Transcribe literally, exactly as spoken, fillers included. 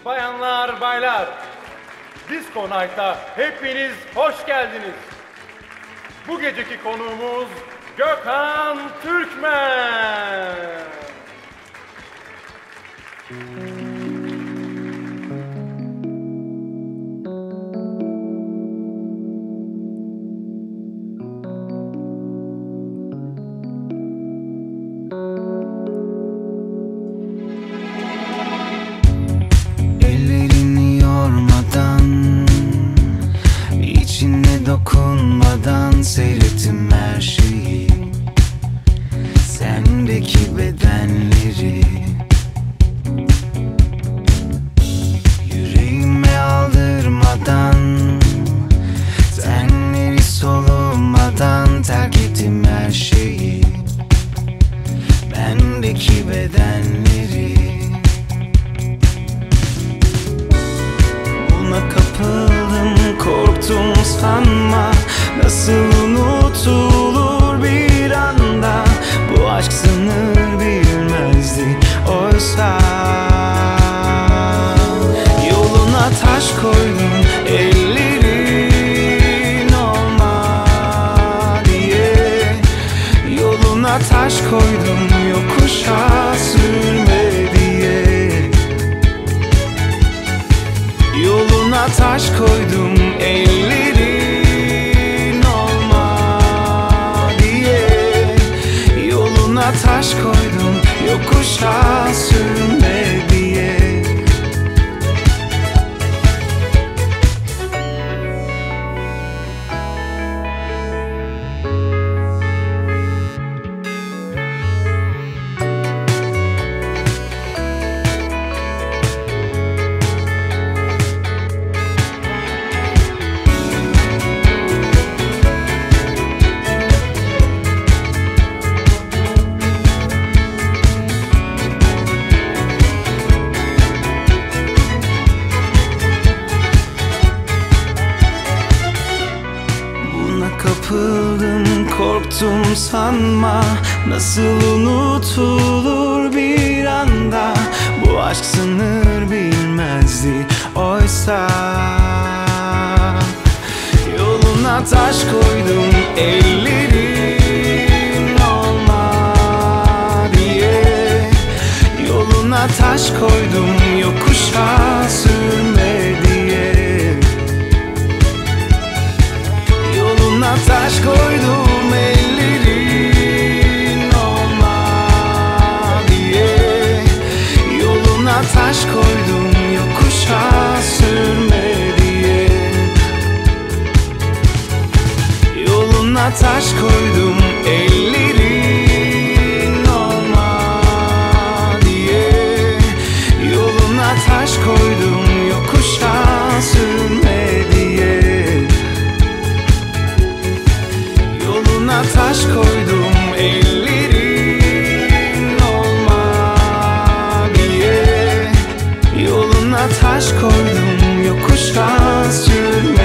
Bayanlar, baylar, Disco Night'a hepiniz hoş geldiniz. Bu geceki konuğumuz Gökhan Türkmen. Dokunmadan seyrettim her şeyi, sendeki bedenleri. Yüreğime aldırmadan, tenleri solumadan terk ettim her şeyi, bendeki bedenleri. Buna kapıldım, korktum sanma. Nasıl unutulur bir anda, bu aşk sınır bilmezdi oysa. Yoluna taş koydum, ellerin olma diye. Yoluna taş koydum, yokuşa sürme diye. Yoluna taş koydum, ellerin olma diye. Yoluna taş koydum, yokuşa sürme diye. Kapıldım, korktum sanma. Nasıl unutulur bir anda, bu aşk sınır bilmezdi oysa. Yoluna taş koydum, ellerin olma diye. Yoluna taş koydum, yokuşa sürme diye. Yoluna taş koydum, ellerin olma diye. Yoluna taş koydum, yokuşa sürme diye. Yoluna taş koydum, ellerin olma diye. Yoluna taş koydum, yokuşa sürme diye. Yoluna taş koydum, ellerin olma diye. Yoluna taş koydum, yokuşa sürme